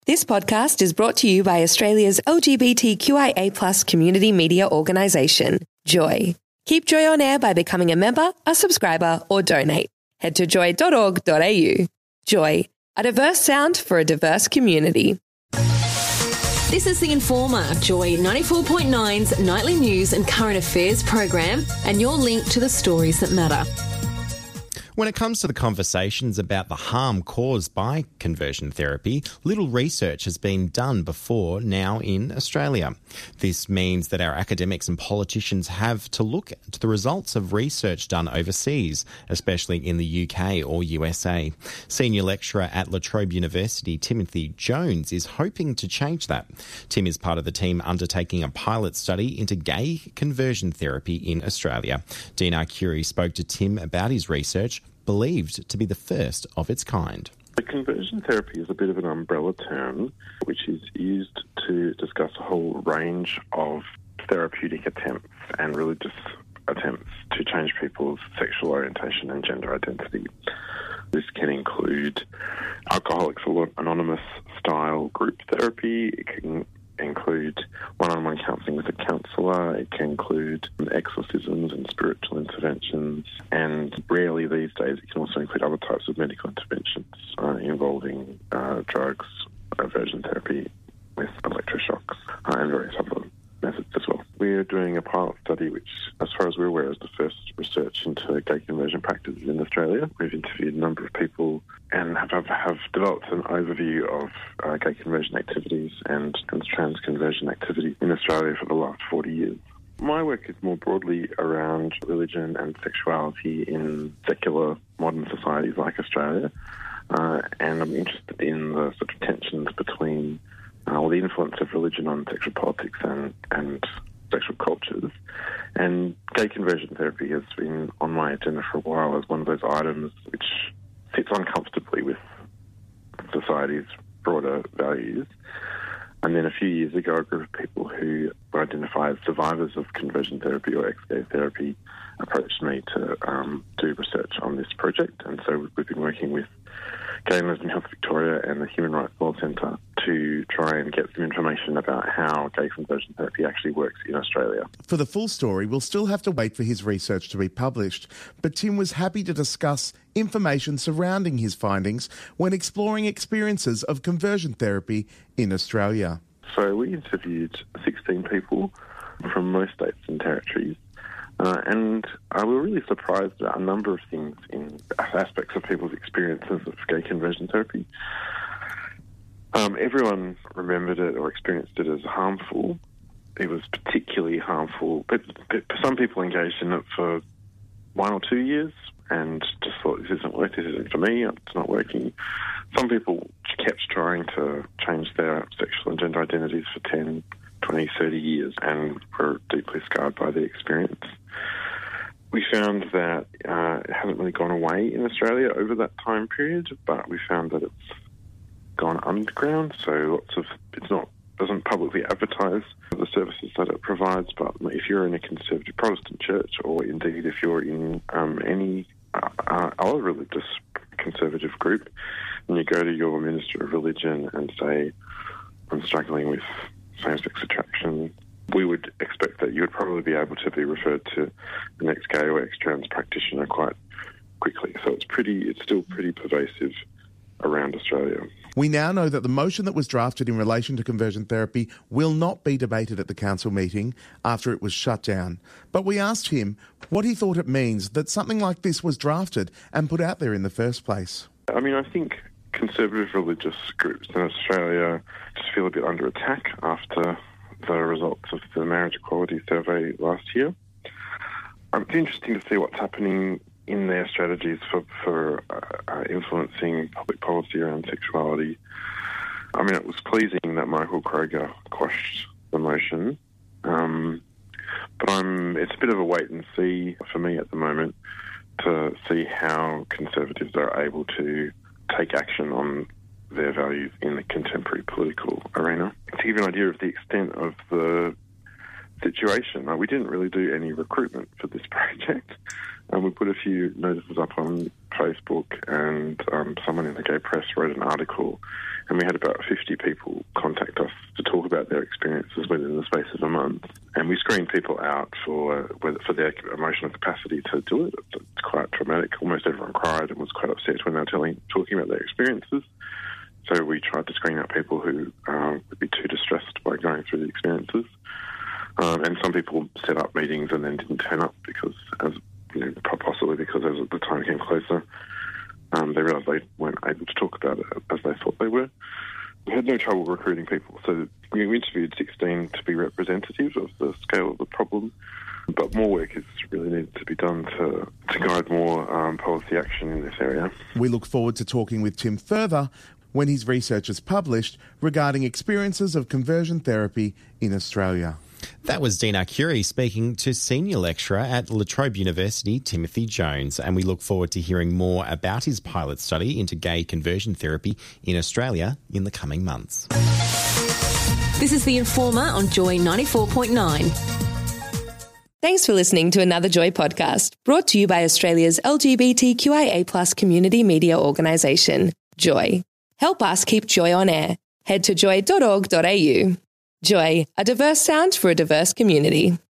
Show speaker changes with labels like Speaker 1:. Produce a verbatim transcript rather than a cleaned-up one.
Speaker 1: This podcast is brought to you by Australia's L G B T Q I A plus community media organisation, Joy. Keep Joy on air by becoming a member, a subscriber or donate. Head to joy dot org dot a u. Joy, a diverse sound for a diverse community.
Speaker 2: This is The Informer, Joy ninety-four point nine's nightly news and current affairs program, and your link to the stories that matter.
Speaker 3: When it comes to the conversations about the harm caused by conversion therapy, little research has been done before now in Australia. This means that our academics and politicians have to look at the results of research done overseas, especially in the U K or U S A. Senior lecturer at La Trobe University, Timothy Jones, is hoping to change that. Tim is part of the team undertaking a pilot study into gay conversion therapy in Australia. Dean Arcuri spoke to Tim about his research, believed to be the first of its kind.
Speaker 4: The conversion therapy is a bit of an umbrella term which is used to discuss a whole range of therapeutic attempts and religious attempts to change people's sexual orientation and gender identity. This can include Alcoholics Anonymous style group therapy. It can include one-on-one counselling with a counsellor. It can include exorcisms and spiritual interventions, and rarely these days it can also include other types of medical interventions uh, involving uh, drugs, aversion therapy with electroshocks, uh, and various other methods as well. We're doing a pilot study which, as far as we're aware, is the first research into gay conversion practices in Australia. We've interviewed a number of people and have, have, have developed an overview of uh, gay conversion activities and trans conversion activity in Australia for the last forty years. My work is more broadly around religion and sexuality in secular modern societies like Australia, uh, and I'm interested in the sort of tensions between uh, or the influence of religion on sexual politics and, and sexual cultures. And gay conversion therapy has been on my agenda for a while as one of those items which sits uncomfortably with society's broader values. And then a few years ago, a group of people who were identified as survivors of conversion therapy or ex-gay therapy approached me to um, do research on this project. And so we've been working with Gay and Lesbian Health Victoria and the Human Rights Law Centre to try and get some information about how gay conversion therapy actually works in Australia.
Speaker 5: For the full story, we'll still have to wait for his research to be published, but Tim was happy to discuss information surrounding his findings when exploring experiences of conversion therapy in Australia.
Speaker 4: So we interviewed sixteen people from most states and territories, uh, and uh, we were really surprised at a number of things in aspects of people's experiences of gay conversion therapy. Um, everyone remembered it or experienced it as harmful. It was particularly harmful, but, but some people engaged in it for one or two years and just thought, this isn't working, this isn't for me, it's not working. Some people kept trying to change their sexual and gender identities for ten, twenty, thirty years and were deeply scarred by the experience. We found that uh, it hasn't really gone away in Australia over that time period, but we found that it's gone underground, so lots of it's not doesn't publicly advertise the services that it provides. But if you're in a conservative Protestant church, or indeed if you're in um, any uh, uh, other religious conservative group, and you go to your minister of religion and say, "I'm struggling with same-sex attraction," we would expect that you would probably be able to be referred to the next gay or ex-trans practitioner quite quickly. So it's pretty, it's still pretty pervasive around Australia.
Speaker 5: We now know that the motion that was drafted in relation to conversion therapy will not be debated at the council meeting after it was shut down. But we asked him what he thought it means that something like this was drafted and put out there in the first place.
Speaker 4: I mean, I think conservative religious groups in Australia just feel a bit under attack after the results of the marriage equality survey last year. Um, it's interesting to see what's happening in their strategies for, for uh, influencing public policy around sexuality. I mean, it was pleasing that Michael Kroger quashed the motion, um, but I'm, it's a bit of a wait and see for me at the moment to see how Conservatives are able to take action on their values in the contemporary political arena. To give you an idea of the extent of the situation, uh, we didn't really do any recruitment for this project. Um, we put a few notices up on Facebook, and um, someone in the gay press wrote an article and we had about fifty people contact us to talk about their experiences within the space of a month. And we screened people out for uh, for their emotional capacity to do it. It's quite traumatic. Almost everyone cried and was quite upset when they were telling, talking about their experiences. So we tried to screen out people who um, would be too distressed by going through the experiences. Um, and some people set up meetings and then didn't turn up because, as you know, possibly because as the time came closer, um, they realised they weren't able to talk about it as they thought they were. We had no trouble recruiting people, so we interviewed sixteen to be representative of the scale of the problem, but more work is really needed to be done to, to guide more um, policy action in this area.
Speaker 5: We look forward to talking with Tim further when his research is published regarding experiences of conversion therapy in Australia.
Speaker 3: That was Dean Arcuri speaking to senior lecturer at La Trobe University, Timothy Jones, and we look forward to hearing more about his pilot study into gay conversion therapy in Australia in the coming months.
Speaker 2: This is The Informer on Joy ninety-four point nine.
Speaker 1: Thanks for listening to another Joy podcast, brought to you by Australia's L G B T Q I A plus community media organisation, Joy. Help us keep Joy on air. Head to joy dot org dot a u. Joy, a diverse sound for a diverse community.